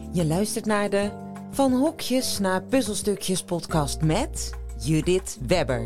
Je luistert naar de Van Hokjes naar Puzzelstukjes podcast met Judith Webber.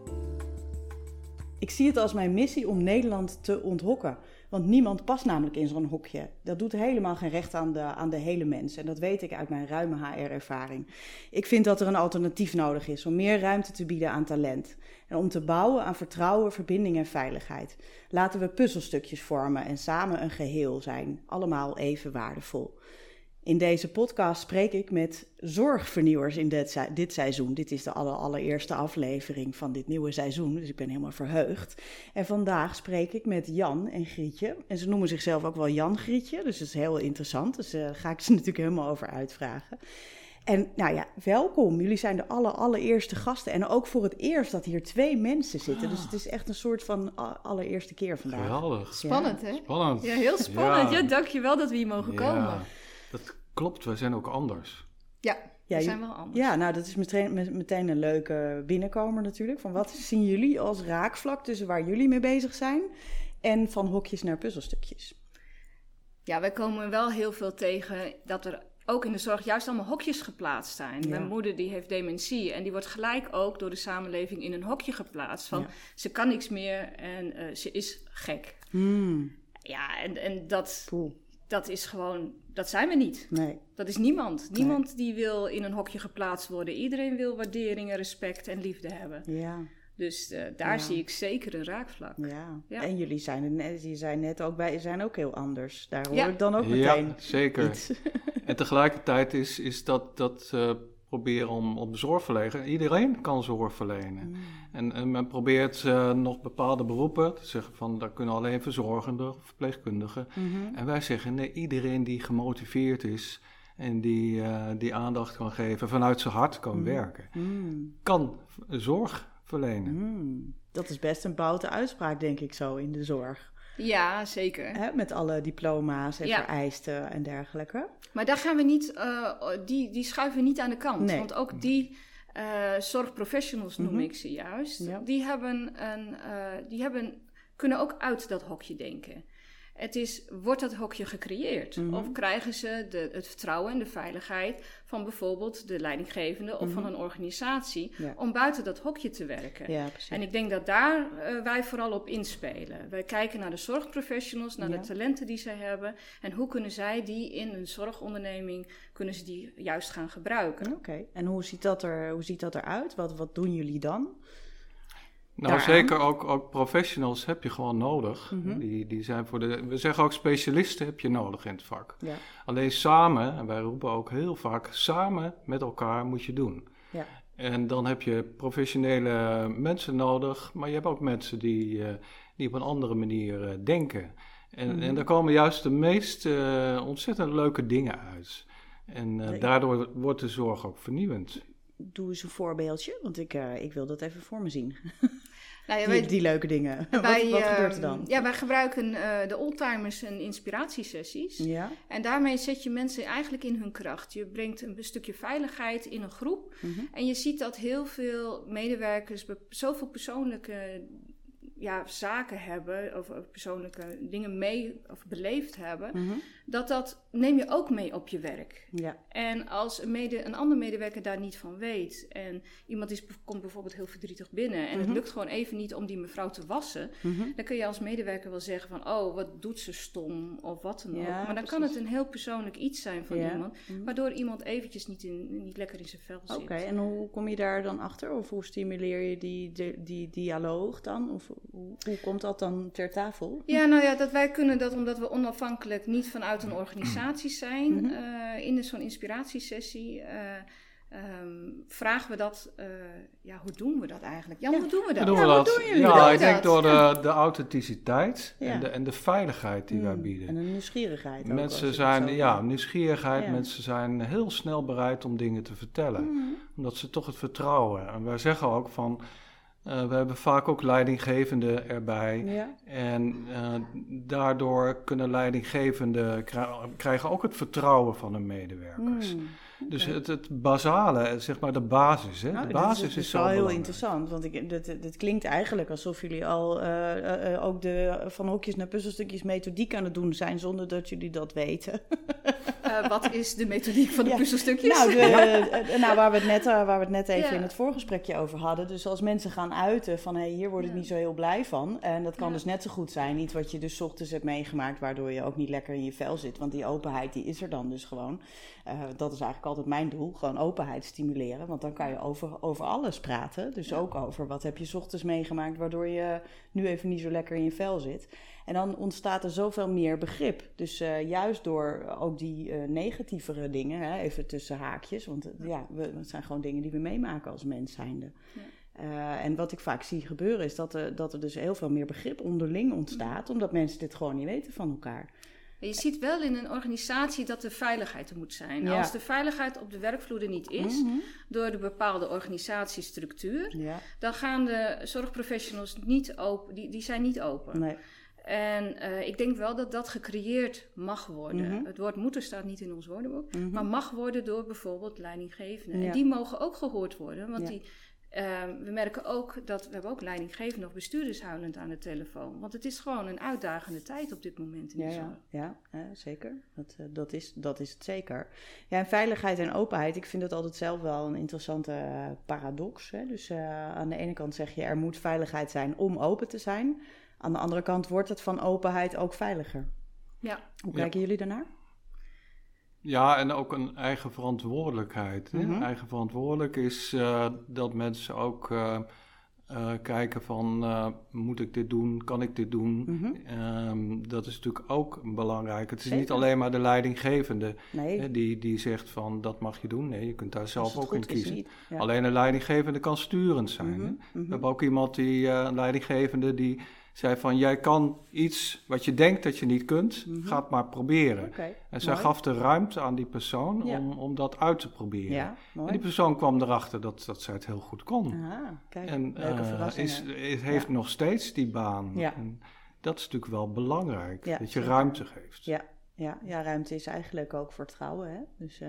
Ik zie het als mijn missie om Nederland te onthokken. Want niemand past namelijk in zo'n hokje. Dat doet helemaal geen recht aan de hele mens. En dat weet ik uit mijn ruime HR-ervaring. Ik vind dat er een alternatief nodig is om meer ruimte te bieden aan talent. En om te bouwen aan vertrouwen, verbinding en veiligheid. Laten we puzzelstukjes vormen en samen een geheel zijn. Allemaal even waardevol. In deze podcast spreek ik met zorgvernieuwers in dit seizoen. Dit is de allereerste aflevering van dit nieuwe seizoen, dus ik ben helemaal verheugd. En vandaag spreek ik met Jan en Grietje. En ze noemen zichzelf ook wel Jan Grietje, dus dat is heel interessant. Dus daar ga ik ze natuurlijk helemaal over uitvragen. En nou ja, welkom. Jullie zijn de allereerste gasten. En ook voor het eerst dat hier 2 mensen zitten. Dus het is echt een soort van allereerste keer vandaag. Geweldig. Spannend, ja. hè? Spannend. Ja, heel spannend. Ja, dankjewel dat we hier mogen komen. Dat klopt. Wij zijn ook anders. Ja, we zijn wel anders. Ja, nou dat is meteen een leuke binnenkomer natuurlijk. Van wat zien jullie als raakvlak tussen waar jullie mee bezig zijn en van hokjes naar puzzelstukjes? Ja, wij komen wel heel veel tegen dat er ook in de zorg juist allemaal hokjes geplaatst zijn. Ja. Mijn moeder die heeft dementie en die wordt gelijk ook door de samenleving in een hokje geplaatst. Van ze kan niks meer en ze is gek. Ja, en dat is gewoon, dat zijn we niet. Nee. Dat is niemand. Niemand die wil in een hokje geplaatst worden. Iedereen wil waardering en respect en liefde hebben. Ja. Dus daar zie ik zeker een raakvlak. Ja. En jullie zijn net ook zijn ook heel anders. Daar hoor ik dan ook meteen. Ja, zeker. Iets. En tegelijkertijd is dat proberen om zorg te verlenen. Iedereen kan zorg verlenen. En men probeert nog bepaalde beroepen te zeggen van daar kunnen alleen verzorgenden of verpleegkundigen. En wij zeggen nee, iedereen die gemotiveerd is en die aandacht kan geven, vanuit zijn hart kan werken, kan zorg verlenen. Dat is best een boute uitspraak, denk ik zo, in de zorg. Ja, zeker. Hè, met alle diploma's en vereisten en dergelijke. Maar daar gaan we niet, die schuiven we niet aan de kant. Nee. Want ook die zorgprofessionals noem ik ze juist. Ja. Die kunnen ook uit dat hokje denken. Wordt dat hokje gecreëerd? Of krijgen ze het vertrouwen en de veiligheid van bijvoorbeeld de leidinggevende of van een organisatie om buiten dat hokje te werken? Ja, en ik denk dat daar wij vooral op inspelen. Wij kijken naar de zorgprofessionals, naar de talenten die zij hebben en hoe kunnen zij die in een zorgonderneming, kunnen ze die juist gaan gebruiken? Oké. En hoe ziet dat eruit? Wat doen jullie dan? Nou, zeker ook professionals heb je gewoon nodig. Die zijn we zeggen ook specialisten heb je nodig in het vak. Ja. Alleen samen, en wij roepen ook heel vaak, samen met elkaar moet je doen. Ja. En dan heb je professionele mensen nodig, maar je hebt ook mensen die op een andere manier denken. En daar komen juist de meest ontzettend leuke dingen uit. En daardoor wordt de zorg ook vernieuwend. Doe eens een voorbeeldje, want ik wil dat even voor me zien. Nou ja, die leuke dingen. Wat gebeurt er dan? Ja, wij gebruiken de oldtimers en inspiratiesessies. Ja. En daarmee zet je mensen eigenlijk in hun kracht. Je brengt een stukje veiligheid in een groep. En je ziet dat heel veel medewerkers zoveel persoonlijke zaken hebben of persoonlijke dingen mee of beleefd hebben, dat neem je ook mee op je werk. Ja. En als een ander medewerker daar niet van weet en iemand komt bijvoorbeeld heel verdrietig binnen en het lukt gewoon even niet om die mevrouw te wassen, dan kun je als medewerker wel zeggen van wat doet ze stom of wat dan ook. Maar dan kan het een heel persoonlijk iets zijn van iemand, waardoor iemand eventjes niet lekker in zijn vel zit. Oké, en hoe kom je daar dan achter? Of hoe stimuleer je die dialoog dan? Of hoe komt dat dan ter tafel? Ja, nou ja, wij kunnen dat omdat we onafhankelijk niet vanuit een organisatie zijn. In zo'n inspiratiesessie vragen we dat. Hoe doen we dat eigenlijk? Jan, hoe doen we dat? Hoe doen jullie dat? Ik denk door de authenticiteit en de veiligheid die wij bieden. En de nieuwsgierigheid. Mensen zijn, nieuwsgierigheid. Ja. Mensen zijn heel snel bereid om dingen te vertellen. Omdat ze toch het vertrouwen. En wij zeggen ook van, we hebben vaak ook leidinggevenden erbij. Ja. En daardoor kunnen leidinggevenden krijgen ook het vertrouwen van hun medewerkers. Dus het basale, zeg maar de basis. Hè? Nou, de basis is zo wel heel belangrijk. Interessant, want dit klinkt eigenlijk alsof jullie al ook de van hokjes naar puzzelstukjes methodiek aan het doen zijn, zonder dat jullie dat weten. Wat is de methodiek van de puzzelstukjes? Nou, waar we het net even in het voorgesprekje over hadden. Dus als mensen gaan uiten van, hier word ik niet zo heel blij van. En dat kan dus net zo goed zijn. Iets wat je dus 's ochtends hebt meegemaakt, waardoor je ook niet lekker in je vel zit. Want die openheid, die is er dan dus gewoon. Dat is eigenlijk altijd mijn doel. Gewoon openheid stimuleren. Want dan kan je over alles praten. Dus ook over wat heb je 's ochtends meegemaakt, waardoor je nu even niet zo lekker in je vel zit. En dan ontstaat er zoveel meer begrip. Dus juist door ook die negatievere dingen, even tussen haakjes. Want het zijn gewoon dingen die we meemaken als mens zijnde. Ja. En wat ik vaak zie gebeuren is dat er dus heel veel meer begrip onderling ontstaat. Omdat mensen dit gewoon niet weten van elkaar. Je ziet wel in een organisatie dat er veiligheid er moet zijn. Ja. Als de veiligheid op de werkvloer er niet is, door de bepaalde organisatiestructuur, dan gaan de zorgprofessionals niet open. Die zijn niet open. Nee. En ik denk wel dat dat gecreëerd mag worden. Het woord moeten staat niet in ons woordenboek, maar mag worden door bijvoorbeeld leidinggevenden. Ja. En die mogen ook gehoord worden, want we merken ook dat we hebben ook leidinggevenden of bestuurders huilend aan de telefoon. Want het is gewoon een uitdagende tijd op dit moment in de zorg. Ja, zeker. Dat is het zeker. Ja, en veiligheid en openheid, ik vind het altijd zelf wel een interessante paradox. Hè? Dus aan de ene kant zeg je er moet veiligheid zijn om open te zijn. Aan de andere kant wordt het van openheid ook veiliger. Ja. Hoe kijken jullie daarnaar? Ja, en ook een eigen verantwoordelijkheid. Eigen verantwoordelijk is dat mensen ook kijken van, moet ik dit doen, kan ik dit doen? Dat is natuurlijk ook belangrijk. Het is niet alleen maar de leidinggevende die zegt van, dat mag je doen. Nee, je kunt daar zelf ook in kiezen. Ja. Alleen een leidinggevende kan sturend zijn. We hebben ook iemand een leidinggevende die zei van, jij kan iets wat je denkt dat je niet kunt, ga het maar proberen. Okay, en zij gaf de ruimte aan die persoon om dat uit te proberen. Ja, en die persoon kwam erachter dat zij het heel goed kon. Aha, kijk, en heeft nog steeds die baan. Ja. En dat is natuurlijk wel belangrijk, dat je ruimte geeft. Ja, ruimte is eigenlijk ook vertrouwen. Hè? Dus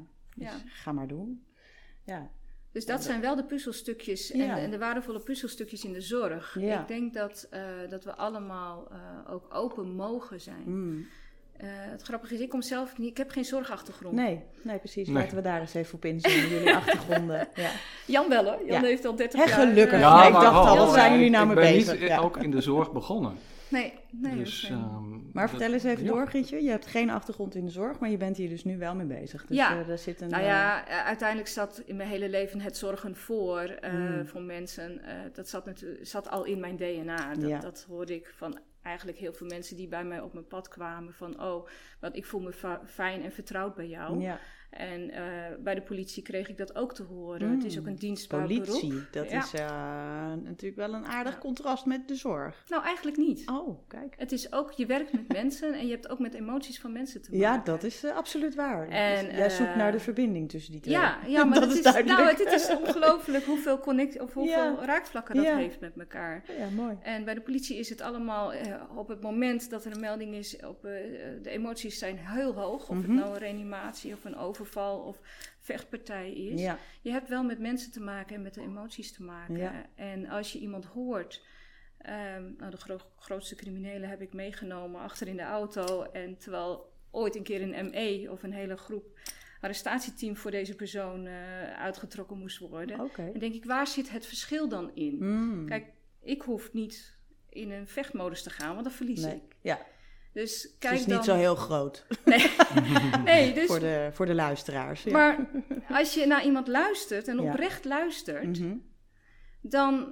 ga maar doen. Ja. Dus dat zijn wel de puzzelstukjes en de waardevolle puzzelstukjes in de zorg. Ja. Ik denk dat we allemaal ook open mogen zijn. Het grappige is, ik kom zelf niet, ik heb geen zorgachtergrond. Nee, precies. Laten we daar eens even op inzoomen, jullie achtergronden. Ja. Jan wel hoor, Jan heeft al 30 jaar. Gelukkig, ik dacht al, wat zijn jullie nou mee bezig? Ik ben niet ook in de zorg begonnen. Nee. Dus, maar vertel eens even door, Gietje. Je hebt geen achtergrond in de zorg, maar je bent hier dus nu wel mee bezig. Dus daar zit een... uiteindelijk zat in mijn hele leven het zorgen voor mensen. Dat zat al in mijn DNA. Dat hoorde ik van eigenlijk heel veel mensen die bij mij op mijn pad kwamen. Van, want ik voel me fijn en vertrouwd bij jou. Ja. En bij de politie kreeg ik dat ook te horen. Het is ook een dienstbaar beroep. Politie, dat is natuurlijk wel een aardig contrast met de zorg. Nou, eigenlijk niet. Oh, kijk. Het is ook, je werkt met mensen en je hebt ook met emoties van mensen te maken. Ja, dat is absoluut waar. En, dus jij zoekt naar de verbinding tussen die twee. Ja, maar het is ongelooflijk hoeveel raakvlakken dat heeft met elkaar. Ja, mooi. En bij de politie is het allemaal op het moment dat er een melding is, de emoties zijn heel hoog. Of het nou een reanimatie of een overval of vechtpartij is. Ja. Je hebt wel met mensen te maken en met de emoties te maken. Ja. En als je iemand hoort, de grootste criminelen heb ik meegenomen achter in de auto. En terwijl ooit een keer een ME of een hele groep arrestatieteam voor deze persoon uitgetrokken moest worden. Okay. Dan denk ik, waar zit het verschil dan in? Kijk, ik hoef niet in een vechtmodus te gaan, want dan verlies ik. Ja. Dus kijk, het is niet zo heel groot. Nee dus, voor de luisteraars. Ja. Maar als je naar iemand luistert en oprecht luistert, dan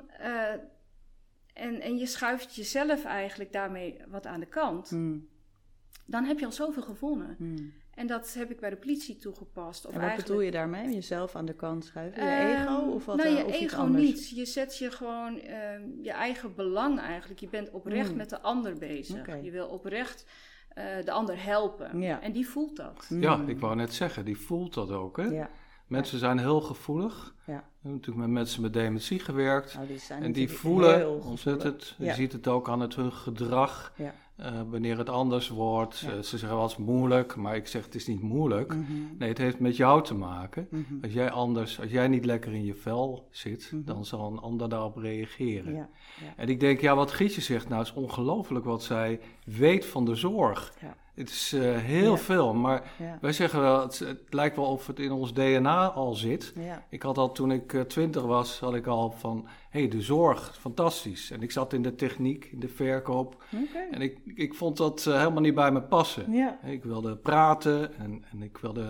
en je schuift jezelf eigenlijk daarmee wat aan de kant, dan heb je al zoveel gewonnen. En dat heb ik bij de politie toegepast. En wat bedoel je daarmee? Jezelf aan de kant schuiven? Je ego? Of wat, je of ego niet. Je zet je gewoon je eigen belang eigenlijk. Je bent oprecht met de ander bezig. Okay. Je wil oprecht de ander helpen. Ja. En die voelt dat. Ja, ik wou net zeggen, die voelt dat ook. Hè? Ja. Mensen zijn heel gevoelig. Ja. We hebben natuurlijk met mensen met dementie gewerkt. Die voelen ontzettend. Je ziet het ook aan hun gedrag. Ja. wanneer het anders wordt. Ze zeggen wel eens moeilijk, maar ik zeg het is niet moeilijk. Nee, het heeft met jou te maken. Als jij niet lekker in je vel zit, dan zal een ander daarop reageren. Ja. En ik denk, wat Gietje zegt, is ongelooflijk wat zij weet van de zorg. Ja. Het is heel veel, maar wij zeggen wel, het lijkt wel of het in ons DNA al zit. Ja. Ik had al, toen ik 20 was, had ik al van, de zorg, fantastisch. En ik zat in de techniek, in de verkoop. Okay. En ik vond dat helemaal niet bij me passen. Ja. Ik wilde praten en ik wilde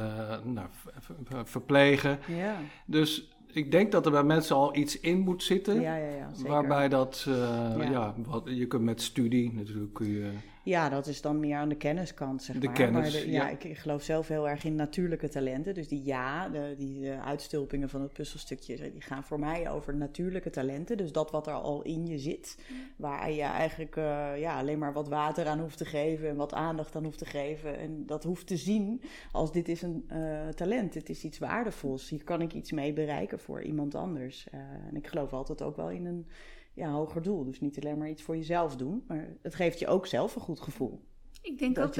verplegen. Ja. Dus ik denk dat er bij mensen al iets in moet zitten. Zeker. Waarbij dat, je kunt met studie natuurlijk kun je... Ja, dat is dan meer aan de kenniskant, zeg maar. Kennis, maar ik geloof zelf heel erg in natuurlijke talenten. Dus die uitstulpingen van het puzzelstukje, die gaan voor mij over natuurlijke talenten. Dus dat wat er al in je zit, waar je eigenlijk alleen maar wat water aan hoeft te geven en wat aandacht aan hoeft te geven. En dat hoeft te zien als dit is een talent, dit is iets waardevols. Hier kan ik iets mee bereiken voor iemand anders. En ik geloof altijd ook wel in een hoger doel. Dus niet alleen maar iets voor jezelf doen, maar het geeft je ook zelf een goed gevoel. Ik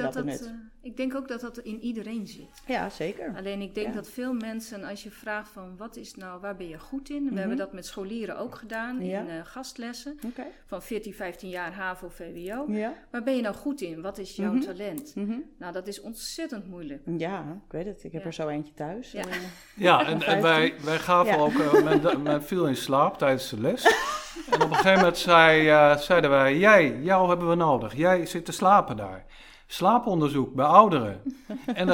denk ook dat dat in iedereen zit. Ja, zeker. Alleen ik denk dat veel mensen, als je vraagt van waar ben je goed in? We hebben dat met scholieren ook gedaan in gastlessen. Okay. Van 14, 15 jaar HAVO, VWO. Ja. Waar ben je nou goed in? Wat is jouw talent? Nou, dat is ontzettend moeilijk. Ja, ik weet het. Ik heb er zo eentje thuis. Ja, en wij gaven ook, men viel in slaap tijdens de les. En op een gegeven moment zeiden wij, jou hebben we nodig. Jij zit te slapen daar. Slaaponderzoek bij ouderen. En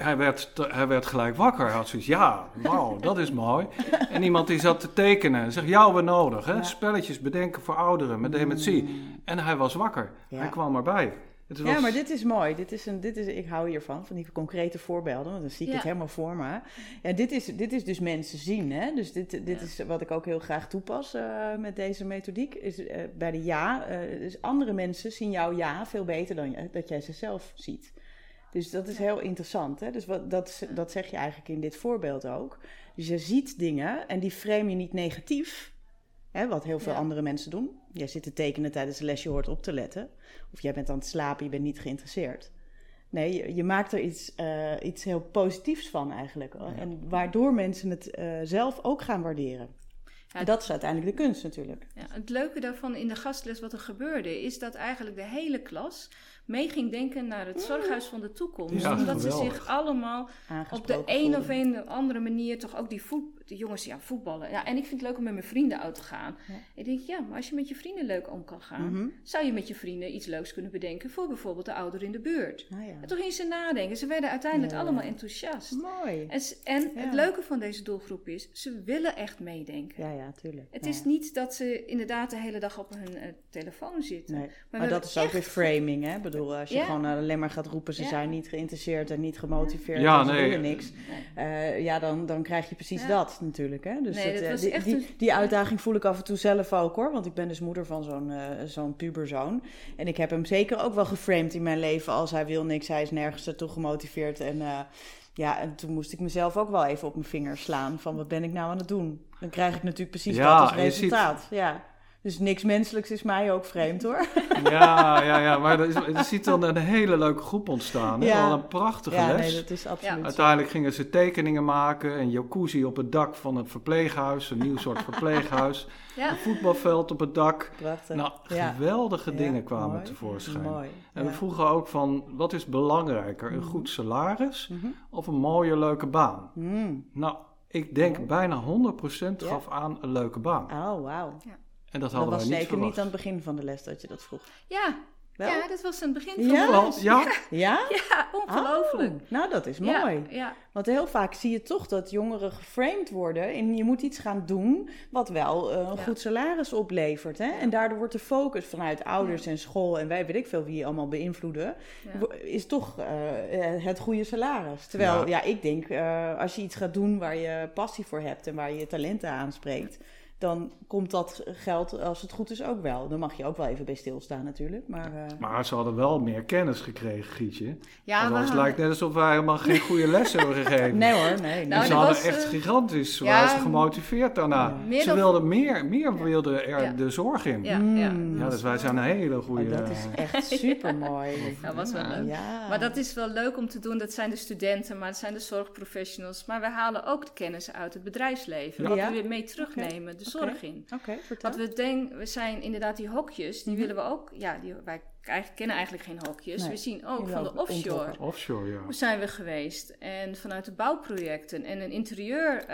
hij werd gelijk wakker. Hij had zoiets, wauw, dat is mooi. En iemand die zat te tekenen en zegt, jou hebben we nodig. Hè? Ja. Spelletjes bedenken voor ouderen met dementie. En hij was wakker. Ja. Hij kwam erbij. Ja, maar dit is mooi. Ik hou hiervan, van die concrete voorbeelden. Want dan zie ik het helemaal voor me. Ja, dit is dus mensen zien. Hè? Dus dit is wat ik ook heel graag toepas met deze methodiek. Is, bij de dus andere mensen zien jouw veel beter dan dat jij ze zelf ziet. Dus dat is heel interessant. Hè? Dus dat zeg je eigenlijk in dit voorbeeld ook. Dus je ziet dingen en die frame je niet negatief. Hè, wat heel veel andere mensen doen. Jij zit te tekenen tijdens de les, je hoort op te letten. Of jij bent aan het slapen, je bent niet geïnteresseerd. Nee, je maakt er iets heel positiefs van eigenlijk. Ja. En waardoor mensen het zelf ook gaan waarderen. Ja, en dat is uiteindelijk de kunst natuurlijk. Ja, het leuke daarvan in de gastles wat er gebeurde, is dat eigenlijk de hele klas mee ging denken naar het zorghuis van de toekomst. Ja, omdat geweldig. Ze zich allemaal op de een of andere manier toch ook de jongens voetballen. Ja, en ik vind het leuk om met mijn vrienden uit te gaan. Ja. Ik denk, maar als je met je vrienden leuk om kan gaan, zou je met je vrienden iets leuks kunnen bedenken voor bijvoorbeeld de ouderen in de buurt. Ah, ja. En toen gingen ze nadenken. Ze werden uiteindelijk allemaal enthousiast. Mooi. En het leuke van deze doelgroep is, ze willen echt meedenken. Ja, tuurlijk. Het is niet dat ze inderdaad de hele dag op hun telefoon zitten. Nee. Maar dat is ook weer framing, hè? Ik bedoel, als je gewoon alleen maar gaat roepen, ze zijn niet geïnteresseerd en niet gemotiveerd, ze willen niks. Dan krijg je precies dat natuurlijk. Hè? Dus die uitdaging voel ik af en toe zelf ook hoor. Want ik ben dus moeder van zo'n puberzoon. En ik heb hem zeker ook wel geframed in mijn leven als hij wil niks, hij is nergens ertoe gemotiveerd. En toen moest ik mezelf ook wel even op mijn vingers slaan van wat ben ik nou aan het doen. Dan krijg ik natuurlijk precies dat als resultaat. Ja. Dus niks menselijks is mij ook vreemd hoor. Ja, maar er ziet dan een hele leuke groep ontstaan. Hè? Al een prachtige les. Nee, dat is absoluut Uiteindelijk gingen ze tekeningen maken. Een jacuzzi op het dak van het verpleeghuis. Een nieuw soort verpleeghuis. Een voetbalveld op het dak. Prachtig. Nou, geweldige dingen kwamen tevoorschijn. Mooi. En we vroegen ook van, wat is belangrijker? Een goed salaris of een mooie, leuke baan? Nou, ik denk bijna 100% gaf aan een leuke baan. Oh, wauw. Ja. En dat hadden wij niet verwacht. Dat was zeker niet aan het begin van de les dat je dat vroeg. Ja, dat was aan het begin van de les. Ja? Ja, ongelooflijk. Oh, nou, dat is mooi. Ja. Want heel vaak zie je toch dat jongeren geframed worden en je moet iets gaan doen wat wel een goed salaris oplevert. Hè? En daardoor wordt de focus vanuit ouders en school en weet ik veel wie je allemaal beïnvloeden, is toch het goede salaris. Terwijl, ik denk, als je iets gaat doen waar je passie voor hebt en waar je talenten aanspreekt, dan komt dat geld, als het goed is, ook wel. Dan mag je ook wel even bij stilstaan natuurlijk. Maar ze hadden wel meer kennis gekregen, Gietje. Ja, want het lijkt net alsof wij helemaal geen goede lessen hebben gegeven. Nee hoor, nee. Nou, ze hadden echt gigantisch, waren ze gemotiveerd daarna. Ja. Ze wilden meer wilden er de zorg in. Ja, dus wij zijn een hele goede... dat is echt supermooi. Dat was wel leuk. Ja. Maar dat is wel leuk om te doen. Dat zijn de studenten, maar dat zijn de zorgprofessionals. Maar we halen ook de kennis uit het bedrijfsleven. Wat we weer mee terugnemen, de zorg in. Vertel. Want we zijn inderdaad die hokjes, die willen we ook... Ja, wij kennen eigenlijk geen hokjes. Nee. We zien ook van de offshore. Offshore, ja. Hoe zijn we geweest? En vanuit de bouwprojecten en een interieur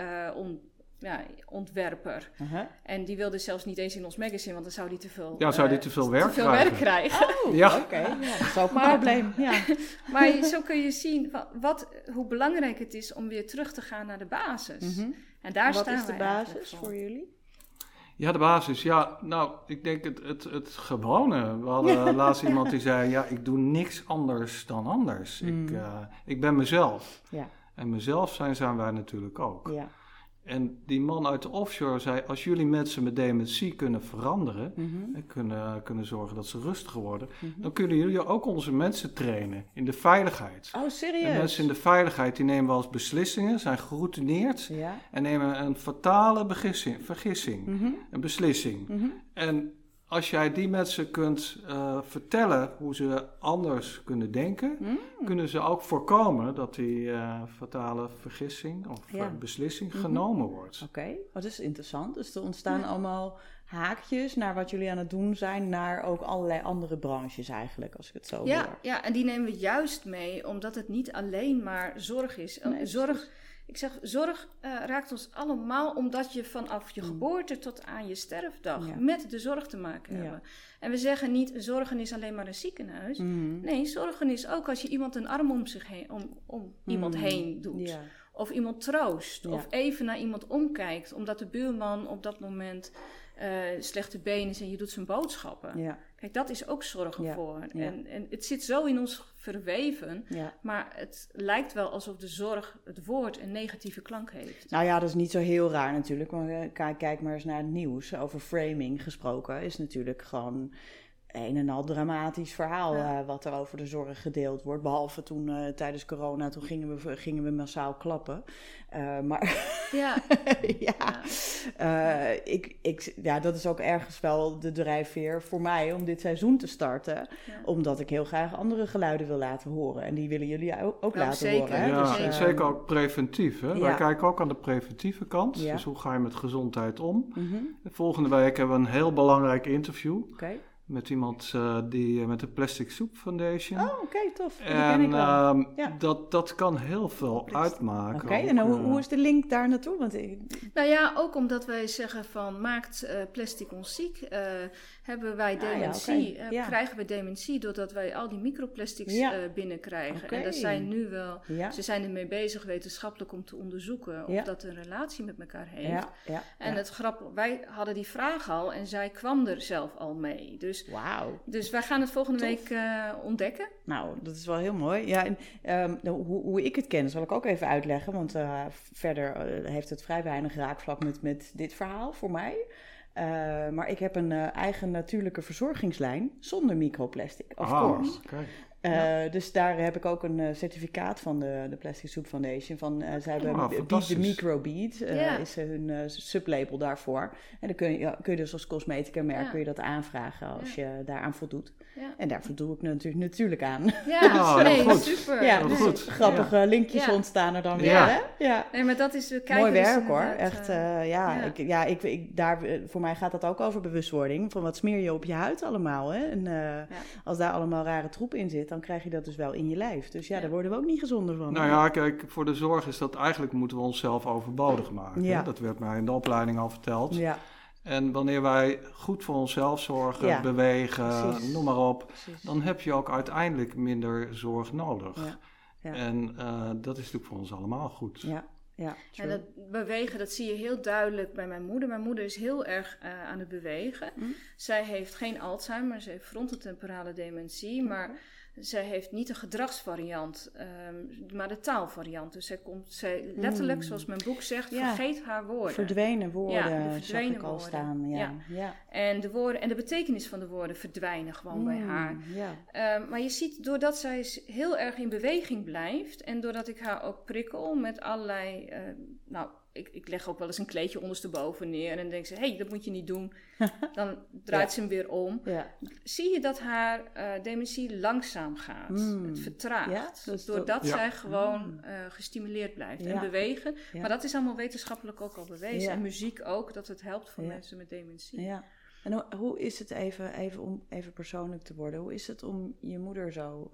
ontwerper. En die wilde zelfs niet eens in ons magazine, want dan zou die te veel... Ja, zou die te veel werk krijgen. Oh, ja. Oké. Ja, dat is ook een probleem. Ja. Maar zo kun je zien hoe belangrijk het is om weer terug te gaan naar de basis. En daar staan wij. Wat is de basis voor jullie? Ja, de basis. Ja, nou, ik denk het gewone. We hadden laatst iemand die zei, ik doe niks anders dan anders. Ik ben mezelf. Ja. En mezelf zijn wij natuurlijk ook. Ja. En die man uit de offshore zei, als jullie mensen met dementie kunnen veranderen... en kunnen zorgen dat ze rustiger worden... dan kunnen jullie ook onze mensen trainen in de veiligheid. Oh, serieus? En mensen in de veiligheid, die nemen wel eens beslissingen, zijn geroutineerd... en nemen een fatale vergissing, een beslissing. En als jij die mensen kunt vertellen hoe ze anders kunnen denken... kunnen ze ook voorkomen dat die fatale vergissing of beslissing genomen wordt. Oké, dat is interessant. Dus er ontstaan allemaal haakjes naar wat jullie aan het doen zijn... naar ook allerlei andere branches eigenlijk, als ik het zo hoor. Ja, en die nemen we juist mee, omdat het niet alleen maar zorg is. Ik zeg, zorg raakt ons allemaal omdat je vanaf je geboorte tot aan je sterfdag met de zorg te maken hebben. En we zeggen niet, zorgen is alleen maar een ziekenhuis. Nee, zorgen is ook als je iemand een arm om zich heen, om iemand heen doet. Ja. Of iemand troost. Of even naar iemand omkijkt, omdat de buurman op dat moment slechte been is en je doet zijn boodschappen. Ja. Kijk, dat is ook zorgen voor. Ja. En het zit zo in ons verweven, maar het lijkt wel alsof de zorg, het woord, een negatieve klank heeft. Nou ja, dat is niet zo heel raar natuurlijk. Maar kijk maar eens naar het nieuws. Over framing gesproken is natuurlijk gewoon een en al dramatisch verhaal wat er over de zorg gedeeld wordt. Behalve toen tijdens corona, toen gingen we massaal klappen. Dat is ook ergens wel de drijfveer voor mij om dit seizoen te starten. Ja. Omdat ik heel graag andere geluiden wil laten horen. En die willen jullie ook laten horen. Hè? Ja, dus, zeker ook preventief. Hè? Wij kijken ook aan de preventieve kant. Ja. Dus hoe ga je met gezondheid om? De volgende week hebben we een heel belangrijk interview. Okay. Met iemand die met de Plastic Soup Foundation. Oh, oké, tof. Die ken ik wel. Dat kan heel veel uitmaken. Oké, en hoe is de link daar naartoe? Want Nou ja, ook omdat wij zeggen van maakt plastic ons ziek. Hebben wij dementie, krijgen we dementie doordat wij al die microplastics binnenkrijgen. En dat zijn nu wel, ze zijn ermee bezig wetenschappelijk om te onderzoeken of dat een relatie met elkaar heeft. En het grappige, wij hadden die vraag al en zij kwam er zelf al mee. Dus wij gaan het volgende week ontdekken. Nou, dat is wel heel mooi. Ja, en hoe ik het ken, zal ik ook even uitleggen. Want verder heeft het vrij weinig raakvlak met dit verhaal voor mij. Maar ik heb een eigen natuurlijke verzorgingslijn zonder microplastic, of course. Okay. Dus daar heb ik ook een certificaat van de Plastic Soup Foundation. Zij hebben de Microbead, is hun sublabel daarvoor. En dan kun je dus als cosmetica merk kun je dat aanvragen als je daaraan voldoet. Ja. En daar voldoe ik natuurlijk aan. Ja, super. Ja, dus goed. Grappige linkjes ontstaan er dan weer. Hè? Ja. Nee, maar dat is mooi werk hoor. Echt, voor mij gaat dat ook over bewustwording. Van wat smeer je op je huid allemaal. Hè? En als daar allemaal rare troep in zit, dan krijg je dat dus wel in je lijf. Dus daar worden we ook niet gezonder van. Nou ja, kijk, voor de zorg is dat eigenlijk moeten we onszelf overbodig maken. Ja. Dat werd mij in de opleiding al verteld. Ja. En wanneer wij goed voor onszelf zorgen, bewegen, noem maar op, dan heb je ook uiteindelijk minder zorg nodig. Ja. Ja. En dat is natuurlijk voor ons allemaal goed. Ja. Ja, en dat bewegen, dat zie je heel duidelijk bij mijn moeder. Mijn moeder is heel erg aan het bewegen. Zij heeft geen Alzheimer, ze heeft frontotemporale dementie. Maar zij heeft niet een gedragsvariant, maar de taalvariant. Dus zij letterlijk, zoals mijn boek zegt, vergeet haar woorden. Verdwenen woorden, zag ik al staan. Ja. En de woorden en de betekenis van de woorden verdwijnen gewoon bij haar. Ja. Maar je ziet, doordat zij heel erg in beweging blijft en doordat ik haar ook prikkel met allerlei... Ik leg ook wel eens een kleedje ondersteboven neer en dan denkt ze, hey, dat moet je niet doen. Dan draait ze hem weer om. Ja. Zie je dat haar dementie langzaam gaat. Het vertraagt. Ja, doordat zij gewoon gestimuleerd blijft en bewegen. Ja. Maar dat is allemaal wetenschappelijk ook al bewezen. Ja. En muziek ook, dat het helpt voor mensen met dementie. Ja. En hoe is het om even persoonlijk te worden? Hoe is het om je moeder zo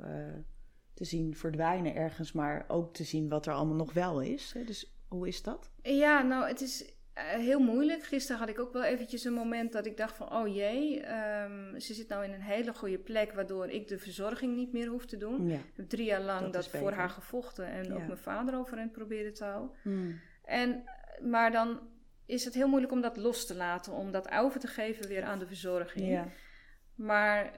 te zien verdwijnen ergens, maar ook te zien wat er allemaal nog wel is? Hè? Dus hoe is dat? Ja, nou, het is heel moeilijk. Gisteren had ik ook wel eventjes een moment dat ik dacht van... oh jee, ze zit nou in een hele goede plek... waardoor ik de verzorging niet meer hoef te doen. Ja. Ik heb 3 jaar lang dat voor haar gevochten... en ook mijn vader overeind probeerde te houden. Maar dan is het heel moeilijk om dat los te laten... om dat over te geven weer aan de verzorging. Ja. Maar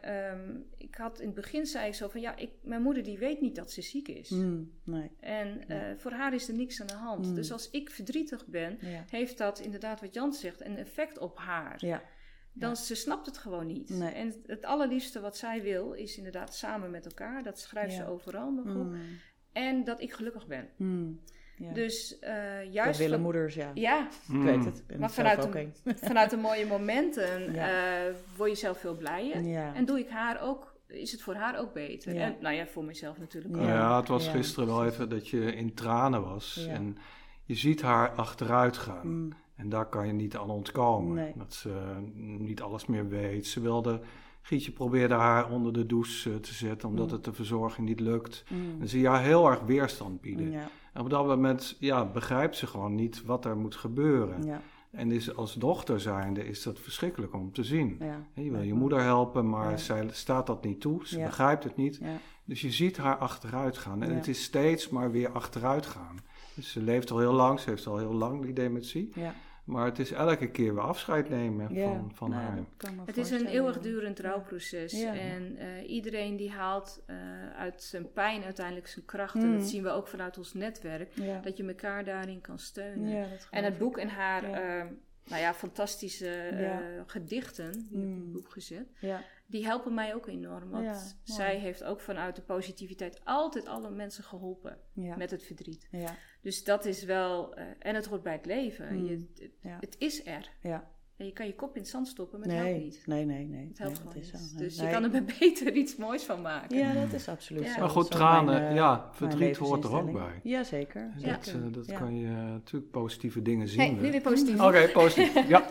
ik had in het begin zei ik zo van... mijn moeder die weet niet dat ze ziek is. Nee. En voor haar is er niks aan de hand. Dus als ik verdrietig ben... heeft dat inderdaad wat Jan zegt... een effect op haar. Ja. Dan ze snapt het gewoon niet. Nee. En het allerliefste wat zij wil... is inderdaad samen met elkaar. Dat schrijft ze overal nog op. En dat ik gelukkig ben. Ja. Dus juist... Dat willen moeders, ja. Ja. Ik weet het. Maar vanuit de mooie momenten word je zelf veel blijer. Ja. En doe ik haar ook... is het voor haar ook beter. Ja. En voor mezelf natuurlijk ook. Ja, het was gisteren wel even dat je in tranen was. Ja. En je ziet haar achteruit gaan. En daar kan je niet aan ontkomen. Nee. Dat ze niet alles meer weet. Gietje probeerde haar onder de douche te zetten... omdat het de verzorging niet lukt. En zie je haar heel erg weerstand bieden. Ja. En op dat moment begrijpt ze gewoon niet wat er moet gebeuren. Ja. En als dochter zijnde is dat verschrikkelijk om te zien. Ja. Je wil je moeder helpen, maar zij staat dat niet toe. Ze begrijpt het niet. Ja. Dus je ziet haar achteruit gaan. En het is steeds maar weer achteruit gaan. Dus ze leeft al heel lang, ze heeft al heel lang die dementie. Ja. Maar het is elke keer weer afscheid nemen van haar. Het is een eeuwigdurend rouwproces. Ja. En iedereen die haalt uit zijn pijn uiteindelijk zijn krachten. Dat zien we ook vanuit ons netwerk. Ja. Dat je elkaar daarin kan steunen. Ja, en het boek en haar fantastische gedichten, die op het boek gezet... Ja. Die helpen mij ook enorm. Want zij heeft ook vanuit de positiviteit altijd alle mensen geholpen met het verdriet. Ja. Dus dat is wel... en het hoort bij het leven. Het is er. Ja. En je kan je kop in het zand stoppen, maar het helpt niet. Nee. Het helpt gewoon niet. Dus je kan er beter iets moois van maken. Ja, dat is absoluut zo. Maar goed, tranen, verdriet hoort er ook bij. Jazeker. Dat kan je natuurlijk positieve dingen zien. Nu weer positief. Oké, positief. Ja.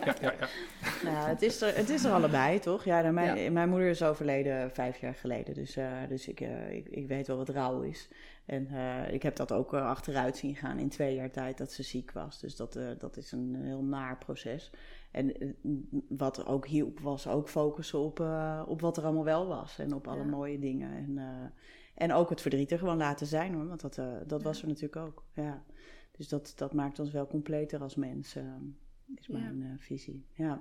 Nou, het is er allebei, toch? Ja, mijn moeder is overleden 5 jaar geleden. Dus ik weet wel wat rouw is. En ik heb dat ook achteruit zien gaan in 2 jaar tijd dat ze ziek was. Dus dat is een heel naar proces. En wat ook hielp was ook focussen op wat er allemaal wel was. En op alle mooie dingen. En ook het verdriet er gewoon laten zijn, hoor. Want dat was er natuurlijk ook. Ja. Dus dat maakt ons wel completer als mens, is mijn visie. Ja.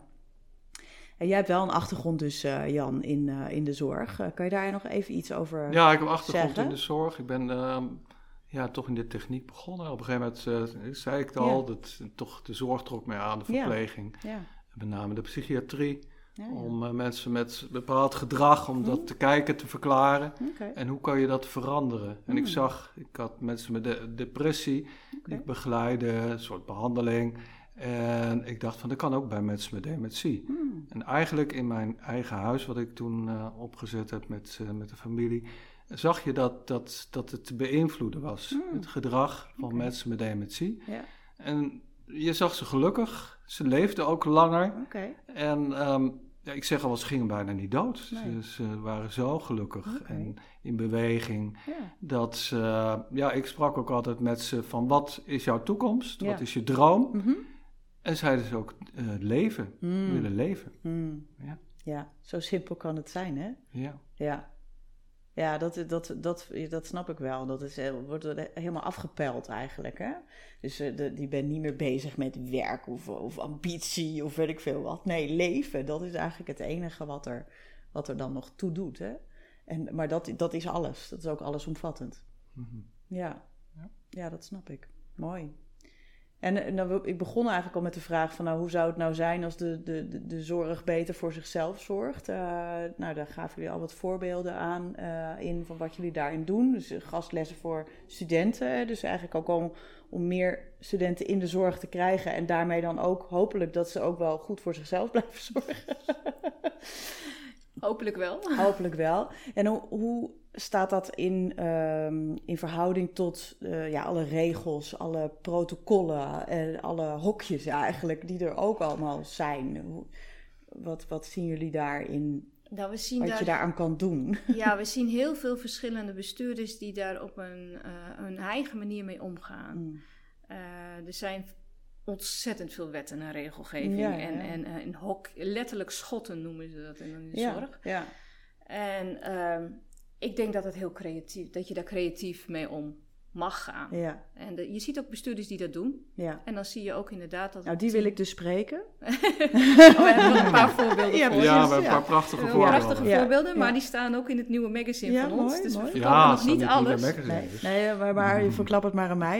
En jij hebt wel een achtergrond dus, Jan, in de zorg. Kan je daar nog even iets over zeggen? Ja, ik heb achtergrond in de zorg. Ik ben toch in de techniek begonnen. Op een gegeven moment zei ik het al, dat toch de zorg trok mij aan, de verpleging. Ja. Met name de psychiatrie. Ja. Om mensen met bepaald gedrag, om dat te kijken, te verklaren. Okay. En hoe kan je dat veranderen? En ik had mensen met depressie, die ik begeleide, een soort behandeling. En ik dacht van, dat kan ook bij mensen met dementie. En eigenlijk in mijn eigen huis, wat ik toen opgezet heb met de familie, zag je dat het te beïnvloeden was. Het gedrag van mensen met dementie. Ja. En je zag ze gelukkig. Ze leefden ook langer. Okay. En ik zeg al, ze gingen bijna niet dood. Nee. Ze waren zo gelukkig en in beweging. Ja. Dat ze, ik sprak ook altijd met ze van, wat is jouw toekomst? Ja. Wat is je droom? Mm-hmm. En zeiden ze ook, leven. Willen leven. Ja, zo simpel kan het zijn, hè? Ja, dat snap ik wel. Dat wordt helemaal afgepeld eigenlijk, hè? Dus je bent niet meer bezig met werk of ambitie of weet ik veel wat. Nee, leven, dat is eigenlijk het enige wat er dan nog toe doet, hè? Maar dat is alles. Dat is ook allesomvattend. Mm-hmm. Ja, dat snap ik. Mooi. En ik begon eigenlijk al met de vraag van... hoe zou het nou zijn als de zorg beter voor zichzelf zorgt? Daar gaven jullie al wat voorbeelden aan in van wat jullie daarin doen. Dus gastlessen voor studenten. Dus eigenlijk ook om meer studenten in de zorg te krijgen... en daarmee dan ook hopelijk dat ze ook wel goed voor zichzelf blijven zorgen. Hopelijk wel. Hopelijk wel. En hoe staat dat in verhouding tot alle regels, alle protocollen en alle hokjes eigenlijk, die er ook allemaal zijn? Wat zien jullie daarin? Nou, je daaraan kan doen? Ja, we zien heel veel verschillende bestuurders die daar op een eigen manier mee omgaan. Er zijn ontzettend veel wetten en regelgeving. En letterlijk schotten noemen ze dat in de zorg. Ja. En ik denk dat het heel creatief, dat je daar creatief mee om mag gaan. Ja. En je ziet ook bestuurders die dat doen. Ja. En dan zie je ook inderdaad dat... Nou, die wil ik dus spreken. We hebben nog een paar voorbeelden voor. Ja, we hebben een paar prachtige voorbeelden. Maar die staan ook in het nieuwe magazine van ons. Mooi, dus we verklappen nog niet alles. Nee, maar je verklapt het maar aan mij.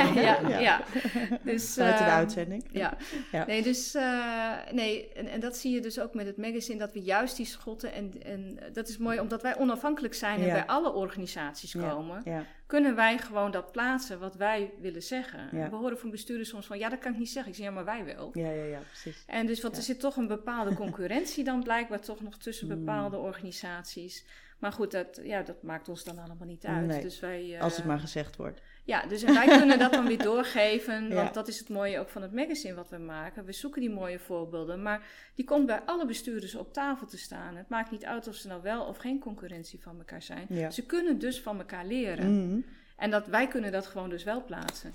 Dus, buiten de uitzending. Ja. Nee, dus... en dat zie je dus ook met het magazine, dat we juist die schotten... En dat is mooi, omdat wij onafhankelijk zijn en bij alle organisaties komen... kunnen wij gewoon dat plaatsen wat wij willen zeggen. Ja. We horen van bestuurders soms van... dat kan ik niet zeggen. Ik zeg, maar wij wel. Ja, precies. En dus, er zit toch een bepaalde concurrentie dan blijkbaar... toch nog tussen bepaalde organisaties. Maar goed, dat maakt ons dan allemaal niet uit. Nee, dus wij, als het maar gezegd wordt. Ja, dus wij kunnen dat dan weer doorgeven. Want dat is het mooie ook van het magazine wat we maken. We zoeken die mooie voorbeelden. Maar die komt bij alle bestuurders op tafel te staan. Het maakt niet uit of ze nou wel of geen concurrentie van elkaar zijn. Ja. Ze kunnen dus van elkaar leren. Mm-hmm. En wij kunnen dat gewoon dus wel plaatsen.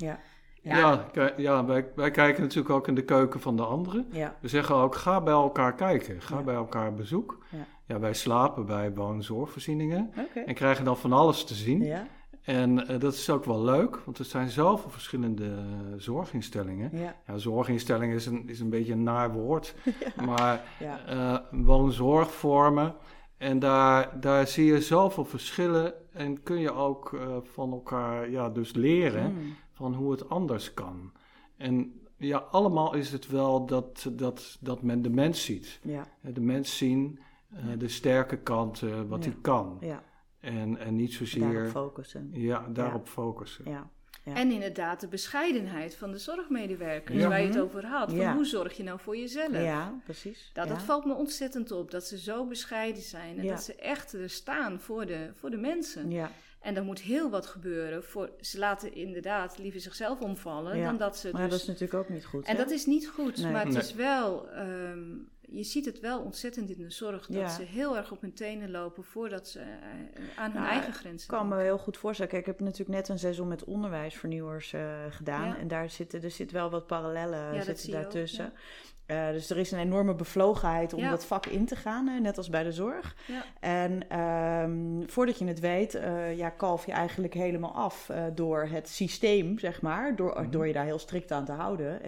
Wij kijken natuurlijk ook in de keuken van de anderen. Ja. We zeggen ook, ga bij elkaar kijken. Ga bij elkaar bezoek. Ja, wij slapen bij woonzorgvoorzieningen. En krijgen dan van alles te zien. Ja. En dat is ook wel leuk, want er zijn zoveel verschillende zorginstellingen. Ja, zorginstelling is een beetje een naar woord. Maar woonzorgvormen. En daar zie je zoveel verschillen. En kun je ook van elkaar dus leren van hoe het anders kan. En allemaal is het wel dat men de mens ziet. Ja. De mens zien, de sterke kanten, wat hij kan. Ja. En niet zozeer... Daarop focussen. Ja, daarop focussen. Ja. Ja. En inderdaad de bescheidenheid van de zorgmedewerkers, waar je het over had. Van hoe zorg je nou voor jezelf? Ja, precies. Dat valt me ontzettend op, dat ze zo bescheiden zijn. En dat ze echt er staan voor de mensen. Ja. En er moet heel wat gebeuren. Ze laten inderdaad liever zichzelf omvallen dan dat ze... Maar dat is natuurlijk ook niet goed. En dat is niet goed, maar het is wel... je ziet het wel ontzettend in de zorg, dat ze heel erg op hun tenen lopen voordat ze aan hun eigen grenzen komen. Ik kan me heel goed voorstellen. Kijk, ik heb natuurlijk net een seizoen met onderwijsvernieuwers gedaan. Ja. En daar zit wel wat parallellen daartussen. Dus er is een enorme bevlogenheid om dat vak in te gaan, net als bij de zorg. Ja. En voordat je het weet, kalf je eigenlijk helemaal af door het systeem, zeg maar. Door je daar heel strikt aan te houden.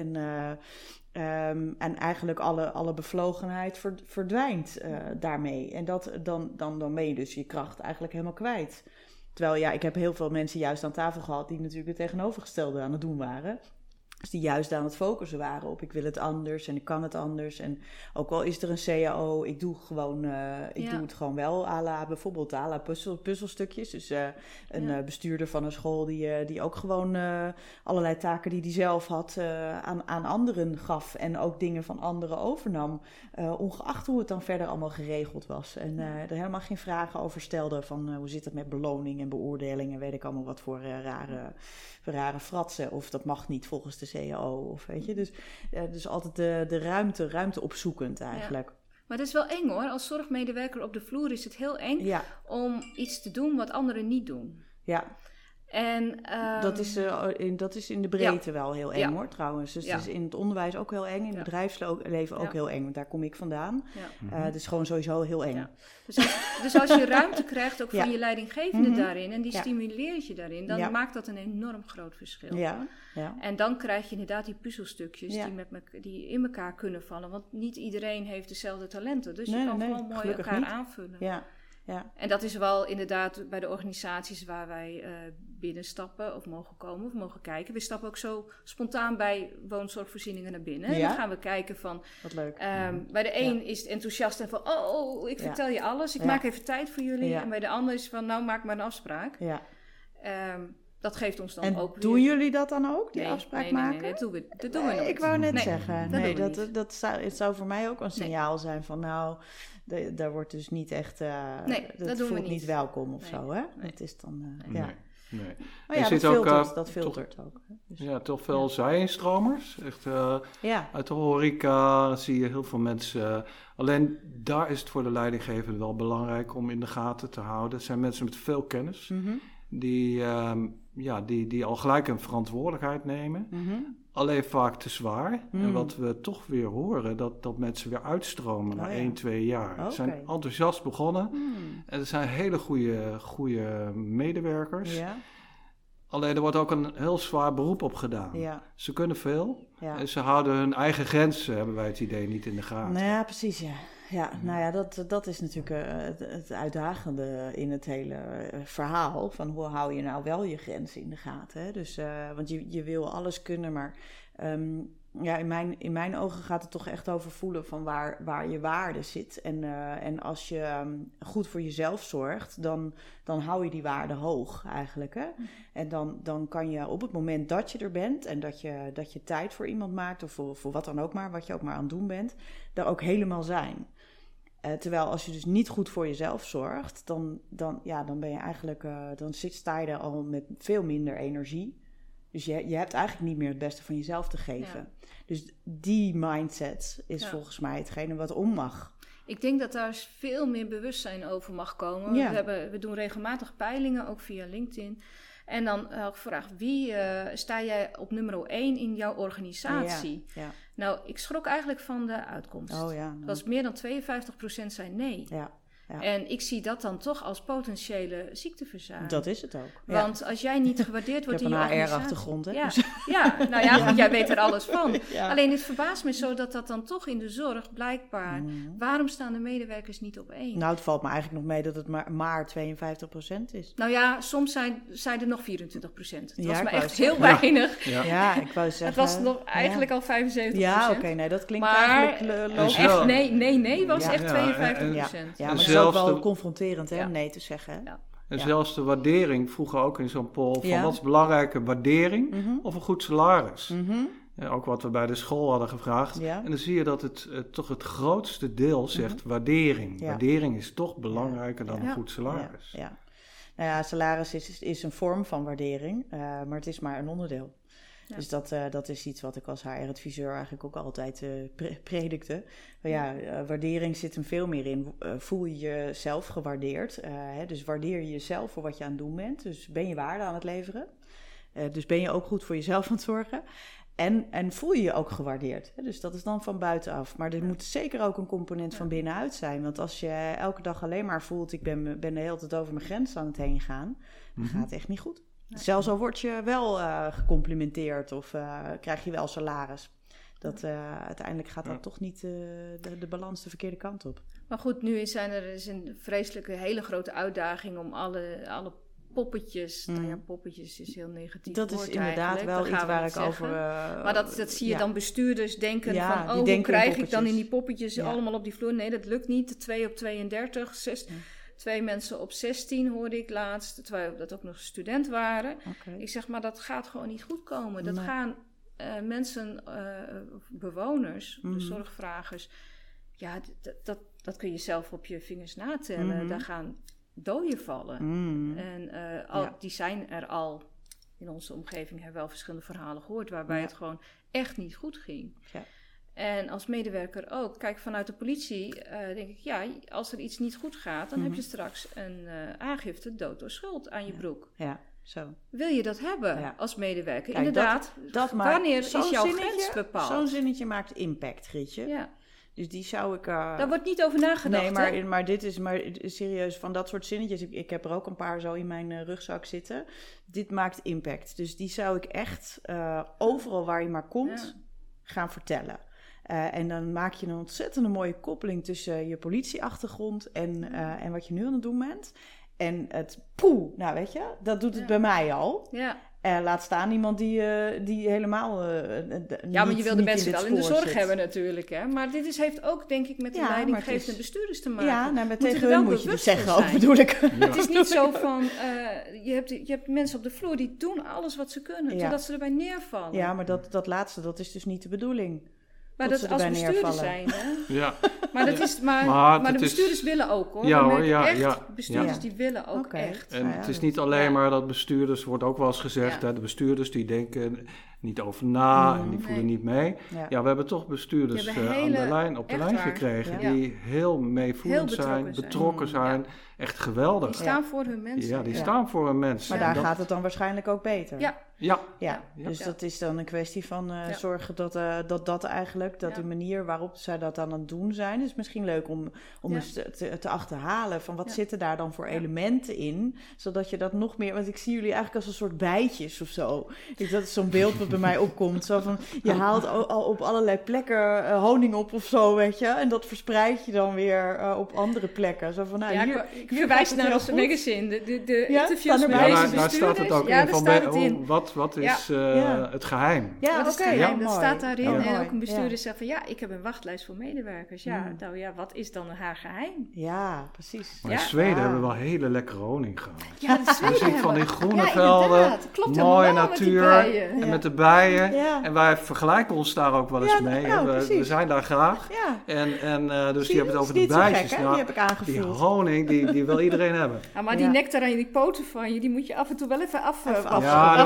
En eigenlijk alle bevlogenheid verdwijnt daarmee. En dan ben je dus je kracht eigenlijk helemaal kwijt. Terwijl ik heb heel veel mensen juist aan tafel gehad die natuurlijk het tegenovergestelde aan het doen waren. Dus die juist aan het focussen waren op ik wil het anders en ik kan het anders. En ook al is er een CAO, ik doe het gewoon wel bijvoorbeeld à la puzzelstukjes. Dus een bestuurder van een school die ook gewoon allerlei taken die hij zelf had aan anderen gaf. En ook dingen van anderen overnam. Ongeacht hoe het dan verder allemaal geregeld was. En er helemaal geen vragen over stelde van hoe zit het met beloning en beoordeling en weet ik allemaal wat voor rare fratsen. Of dat mag niet volgens de CAO. Of weet je. Dus altijd de ruimte opzoekend eigenlijk. Ja. Maar dat is wel eng hoor. Als zorgmedewerker op de vloer is het heel eng om iets te doen wat anderen niet doen. Ja. En, dat is in de breedte wel heel eng hoor trouwens. Dus het is in het onderwijs ook heel eng. In het bedrijfsleven ook heel eng. Want daar kom ik vandaan. Ja. Het is gewoon sowieso heel eng. Ja. Dus als je ruimte krijgt ook van je leidinggevende daarin. En die stimuleert je daarin. Dan maakt dat een enorm groot verschil. Ja. Ja. En dan krijg je inderdaad die puzzelstukjes die in elkaar kunnen vallen. Want niet iedereen heeft dezelfde talenten. Dus je kan gewoon mooi elkaar aanvullen. Ja. Ja. En dat is wel inderdaad bij de organisaties waar wij binnenstappen of mogen komen of mogen kijken. We stappen ook zo spontaan bij woonzorgvoorzieningen naar binnen. Ja? Dan gaan we kijken van... Wat leuk. Bij de een is het enthousiast en van... ik vertel je alles, ik maak even tijd voor jullie. Ja. En bij de ander is van, nou maak maar een afspraak. Ja. Dat geeft ons dan en ook doen jullie dat dan ook, die afspraak maken? Nee, dat doen we nooit. Ik wou net zeggen. Het zou voor mij ook een signaal zijn van... nou, daar wordt dus niet echt... dat voelt niet. Niet welkom of zo, hè? Nee. Dat is dan... Nee. Maar ja, dat filtert ook. Dus, ja, toch veel zij-instromers. Echt, uit de horeca zie je heel veel mensen... alleen daar is het voor de leidinggevende wel belangrijk om in de gaten te houden. Het zijn mensen met veel kennis... Mm-hmm. Die al gelijk een verantwoordelijkheid nemen. Mm-hmm. Alleen vaak te zwaar. En wat we toch weer horen, dat mensen weer uitstromen na 1, 2 jaar. Ze zijn enthousiast begonnen. En er zijn hele goede medewerkers. Ja. Alleen er wordt ook een heel zwaar beroep op gedaan. Ja. Ze kunnen veel. Ja. En ze houden hun eigen grenzen, hebben wij het idee, niet in de gaten. Nou ja, precies, ja. Ja, nou ja, dat is natuurlijk het uitdagende in het hele verhaal. Van hoe hou je nou wel je grenzen in de gaten? Hè? Dus, want je wil alles kunnen, maar in mijn ogen gaat het toch echt over voelen van waar je waarde zit. En als je goed voor jezelf zorgt, dan hou je die waarde hoog eigenlijk. Hè? En dan kan je op het moment dat je er bent en dat je tijd voor iemand maakt... of voor wat dan ook maar, wat je ook maar aan het doen bent, daar ook helemaal zijn. Terwijl als je dus niet goed voor jezelf zorgt, dan ben je eigenlijk, sta je er al met veel minder energie. Dus je hebt eigenlijk niet meer het beste van jezelf te geven. Ja. Dus die mindset is volgens mij hetgene wat om mag. Ik denk dat daar veel meer bewustzijn over mag komen. Ja. We doen regelmatig peilingen, ook via LinkedIn. En dan gevraagd, wie sta jij op nummer 1 in jouw organisatie? Ja. Nou, ik schrok eigenlijk van de uitkomst. Het was meer dan 52% zei nee. Ja. Ja. En ik zie dat dan toch als potentiële ziekteverzuim. Dat is het ook. Want als jij niet gewaardeerd wordt in je organisatie... Ik heb een HR-achtergrond, hè? Goed, jij weet er alles van. Ja. Alleen het verbaast me zo dat dan toch in de zorg blijkbaar... Waarom staan de medewerkers niet op 1? Nou, het valt me eigenlijk nog mee dat het maar 52% is. Nou ja, soms zijn er nog 24%. Het was me echt heel weinig. Ja, ik wou zeggen... Het was nog eigenlijk al 75%. Ja, oké, nee, dat klinkt eigenlijk logisch. Echt nee, was echt 52%. Ja, maar het is ook wel confronterend om nee te zeggen. Ja. En zelfs de waardering vroegen ook in zo'n poll van wat is belangrijker, waardering of een goed salaris? Ja, ook wat we bij de school hadden gevraagd. Ja. En dan zie je dat het toch het grootste deel zegt waardering. Ja. Waardering is toch belangrijker dan een goed salaris. Ja. Nou ja, salaris is een vorm van waardering, maar het is maar een onderdeel. Ja. Dus dat is iets wat ik als HR-adviseur eigenlijk ook altijd predikte. Maar waardering zit hem veel meer in. Voel je jezelf gewaardeerd? Dus waardeer je jezelf voor wat je aan het doen bent. Dus ben je waarde aan het leveren? Dus ben je ook goed voor jezelf aan het zorgen? En voel je je ook gewaardeerd? Dus dat is dan van buitenaf. Maar er moet zeker ook een component van binnenuit zijn. Want als je elke dag alleen maar voelt... ik ben de hele tijd over mijn grens aan het heen gaan... dan gaat het echt niet goed. Nee. Zelfs al word je wel gecomplimenteerd of krijg je wel salaris. Uiteindelijk gaat dat toch niet de balans de verkeerde kant op. Maar goed, nu is een vreselijke, hele grote uitdaging om alle poppetjes... Nou ja, poppetjes is heel negatief. Dat is inderdaad wel iets waar ik over... maar dat zie je dan bestuurders denken van... hoe krijg ik dan in die poppetjes allemaal op die vloer? Nee, dat lukt niet. 2 op 32, 6... 2 mensen op 16 hoorde ik laatst, terwijl dat ook nog student waren. Okay. Ik zeg, maar dat gaat gewoon niet goed komen. Dat gaan mensen, bewoners, de zorgvragers... Ja, dat kun je zelf op je vingers natellen. Daar gaan doden vallen. En die zijn er al... In onze omgeving hebben we wel verschillende verhalen gehoord... waarbij het gewoon echt niet goed ging. Ja. En als medewerker ook. Kijk, vanuit de politie denk ik... als er iets niet goed gaat... dan heb je straks een aangifte dood door schuld aan je broek. Ja, zo. Wil je dat hebben als medewerker? Kijk, inderdaad, wanneer is jouw grens bepaald? Zo'n zinnetje maakt impact, Grietje. Ja. Dus die zou ik... Daar wordt niet over nagedacht, maar dit is serieus van dat soort zinnetjes. Ik heb er ook een paar zo in mijn rugzak zitten. Dit maakt impact. Dus die zou ik echt overal waar je maar komt gaan vertellen. En dan maak je een ontzettend mooie koppeling tussen je politieachtergrond en wat je nu aan het doen bent. En nou weet je, dat doet het bij mij al. Ja. Laat staan iemand die helemaal maar je wil de mensen wel in de zorg hebben natuurlijk. Hè? Maar dit heeft ook, denk ik, met de leidinggevende bestuurders te maken. Ja, maar tegen hun moet je dus zeggen ook, bedoel ik. Ja. Het is niet zo van, je hebt mensen op de vloer die doen alles wat ze kunnen, totdat ze erbij neervallen. Ja, maar dat laatste, dat is dus niet de bedoeling. Maar dat als bestuurders zijn, hè? Ja. Maar de bestuurders willen ook, hoor. Ja, hoor, bestuurders die willen ook echt. En het is niet alleen maar dat bestuurders, wordt ook wel eens gezegd, hè, de bestuurders die denken niet over na en die voelen niet mee. Ja, we hebben toch bestuurders op de lijn gekregen die heel meevoelend zijn, betrokken zijn. Ja. Echt geweldig. Die staan voor hun mensen. Ja, die staan voor hun mensen. Maar daar gaat het dan waarschijnlijk ook beter. Ja. Dus dat is dan een kwestie van zorgen dat eigenlijk, dat de manier waarop zij dat aan het doen zijn, is misschien leuk om eens te achterhalen van wat zitten daar dan voor elementen in, zodat je dat nog meer, want ik zie jullie eigenlijk als een soort bijtjes of zo. Dat is zo'n beeld wat bij mij opkomt. Zo van, je haalt al op allerlei plekken honing op of zo, weet je, en dat verspreid je dan weer op andere plekken. Zo van, ik verwijs naar onze magazine, de interviews met deze bestuurders. Daar staat het ook in van, wat is het geheim? Ja, oké. Dat staat daarin. En ook een bestuurder zegt van, ik heb een wachtlijst voor medewerkers. Wat is dan haar geheim? Ja, precies. Maar in Zweden hebben we wel hele lekkere honing gehad. Ja, de Zweden hebben van die groene velden, mooie natuur en met de bijen. En wij vergelijken ons daar ook wel eens mee. We zijn daar graag. Dus die hebben het over de bijtjes. Die heb ik aangevuld. Die honing, die wil iedereen hebben. Maar die nectar en die poten van je, die moet je af en toe wel even afschudden.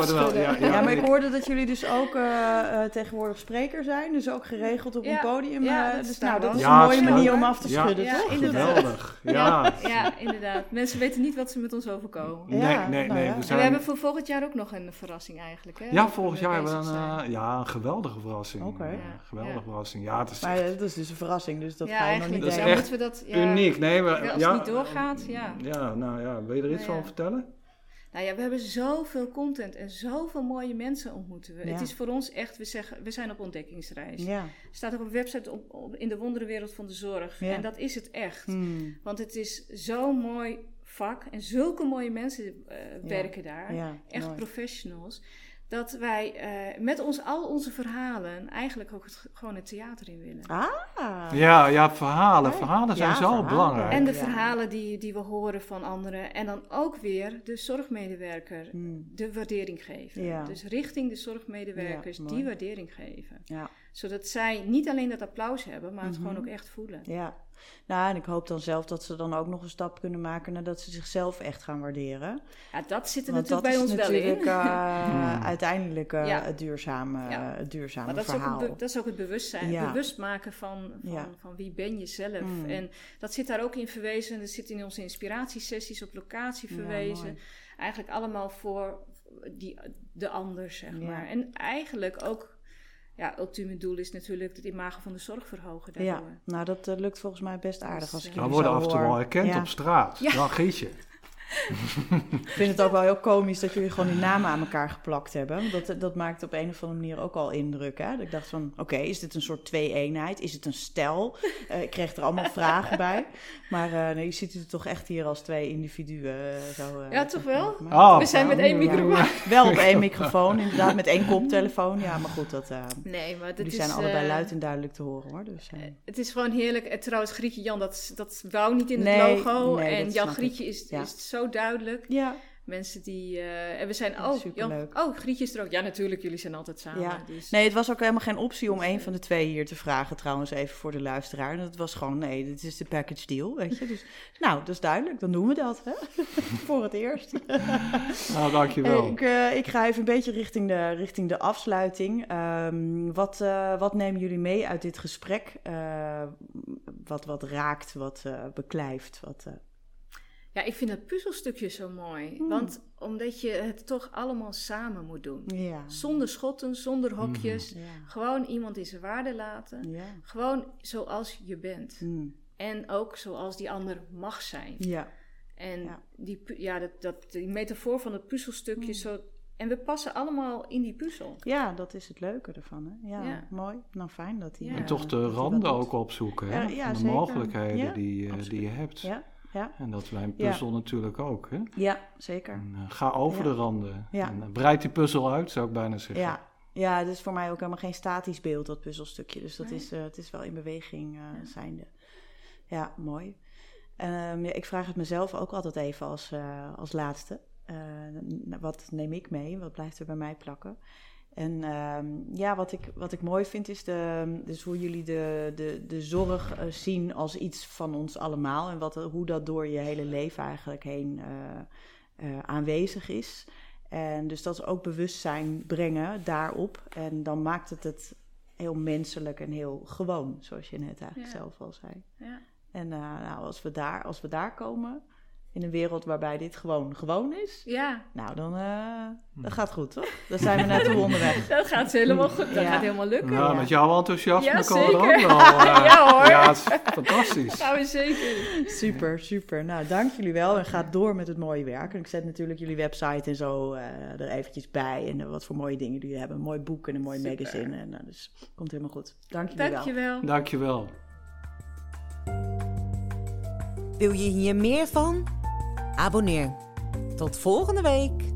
Ja, maar ik hoorde dat jullie dus ook tegenwoordig spreker zijn. Dus ook geregeld op een podium. Dat is een mooie manier om af te schudden, toch? Geweldig. Ja, inderdaad. Mensen weten niet wat ze met ons overkomen. Nee. We hebben voor volgend jaar ook nog een verrassing eigenlijk. Hè? Ja, volgend jaar hebben we een geweldige verrassing. Geweldige verrassing. Ja, het is maar dat is dus een verrassing, dus dat ga je nog niet denken. Dat is echt uniek. Als het niet doorgaat, wil je er iets van vertellen? Nou ja, we hebben zoveel content en zoveel mooie mensen ontmoeten we. Het is voor ons echt, we zijn op ontdekkingsreis. Ja. Staat ook op een website in de wonderenwereld van de zorg. Ja. En dat is het echt. Want het is zo'n mooi vak en zulke mooie mensen werken daar. Ja, echt mooi. Professionals. Dat wij met al onze verhalen eigenlijk ook gewoon het theater in willen. Ja, verhalen. Verhalen zijn zo belangrijk. En de verhalen die we horen van anderen. En dan ook weer de zorgmedewerker de waardering geven. Ja. Dus richting de zorgmedewerkers die waardering geven. Ja. Zodat zij niet alleen dat applaus hebben, maar het gewoon ook echt voelen. Ja. Nou, en ik hoop dan zelf dat ze dan ook nog een stap kunnen maken nadat ze zichzelf echt gaan waarderen. Ja, dat zit er natuurlijk bij ons wel in. Uiteindelijk het duurzame maar verhaal. Dat is ook het bewustzijn. Het bewust maken van wie ben je zelf. En dat zit daar ook in verwezen. Dat zit in onze inspiratiesessies op locatie verwezen. Mooi. Eigenlijk allemaal voor de ander, zeg maar. En eigenlijk ook... Ja, ultieme doel is natuurlijk het imago van de zorg verhogen daardoor. Ja, nou dat lukt volgens mij best aardig als ik we worden af en toe wel herkend op straat. Ja. Dan Gietje. Ik vind het ook wel heel komisch dat jullie gewoon die namen aan elkaar geplakt hebben. Dat maakt op een of andere manier ook al indruk. Hè? Dat ik dacht van, oké, is dit een soort twee-eenheid? Is het een stel? Ik kreeg er allemaal vragen bij. Maar je ziet het toch echt hier als twee individuen. Ja, toch wel? We zijn met één microfoon. Ja. Wel op één microfoon, inderdaad, met één koptelefoon. Ja, maar goed, die zijn is, allebei luid en duidelijk te horen, hoor. Dus, het is gewoon heerlijk. Trouwens, Grietje Jan, dat wou niet in het logo. En Jan Grietje is zo duidelijk. Ja. Mensen die... en we zijn... Grietje is er ook. Ja, natuurlijk, jullie zijn altijd samen. Ja. Dus. Nee, het was ook helemaal geen optie om een van de twee hier te vragen, trouwens, even voor de luisteraar. En het was gewoon, dit is de package deal, weet je. Dus, nou, dat is duidelijk, dan doen we dat, hè. Voor het eerst. Nou, dankjewel. Ik ga even een beetje richting de afsluiting. Wat nemen jullie mee uit dit gesprek? Wat raakt, wat beklijft, Ja, ik vind dat puzzelstukje zo mooi. Want omdat je het toch allemaal samen moet doen. Ja. Zonder schotten, zonder hokjes. Ja. Gewoon iemand in zijn waarde laten. Ja. Gewoon zoals je bent. En ook zoals die ander mag zijn. Ja. En die metafoor van het puzzelstukje, zo En we passen allemaal in die puzzel. Ja, dat is het leuke ervan. Hè? Ja, mooi. Nou, fijn dat hij... En toch de randen ook opzoeken, hè? Ja, de zeker. mogelijkheden die je hebt. Ja. En dat bij een puzzel natuurlijk ook, hè? Ja, zeker. En, ga over de randen. Ja. En breid die puzzel uit, zou ik bijna zeggen. Ja, het is voor mij ook helemaal geen statisch beeld, dat puzzelstukje. Dus dat het is wel in beweging zijnde. Ja, mooi. Ik vraag het mezelf ook altijd even als laatste. Wat neem ik mee? Wat blijft er bij mij plakken? En wat ik mooi vind is dus hoe jullie de zorg zien als iets van ons allemaal. En hoe dat door je hele leven eigenlijk heen aanwezig is. En dus dat ook bewustzijn brengen daarop. En dan maakt het heel menselijk en heel gewoon, zoals je net eigenlijk zelf al zei. Ja. En als we daar komen, in een wereld waarbij dit gewoon is, nou dan dat gaat goed, toch? Dan zijn we naartoe onderweg. Dat gaat helemaal goed, dat gaat helemaal lukken. Ja, met jouw enthousiasme komen we er ook wel. Ja hoor. Ja, het is fantastisch. Gaan we zeker. Super. Nou, dank jullie wel en ga door met het mooie werk. En ik zet natuurlijk jullie website en zo er eventjes bij. En wat voor mooie dingen jullie hebben. Een mooi boek en een mooi magazine. En, dus komt helemaal goed. Dank jullie wel. Dankjewel. Wil je hier meer van? Abonneer. Tot volgende week.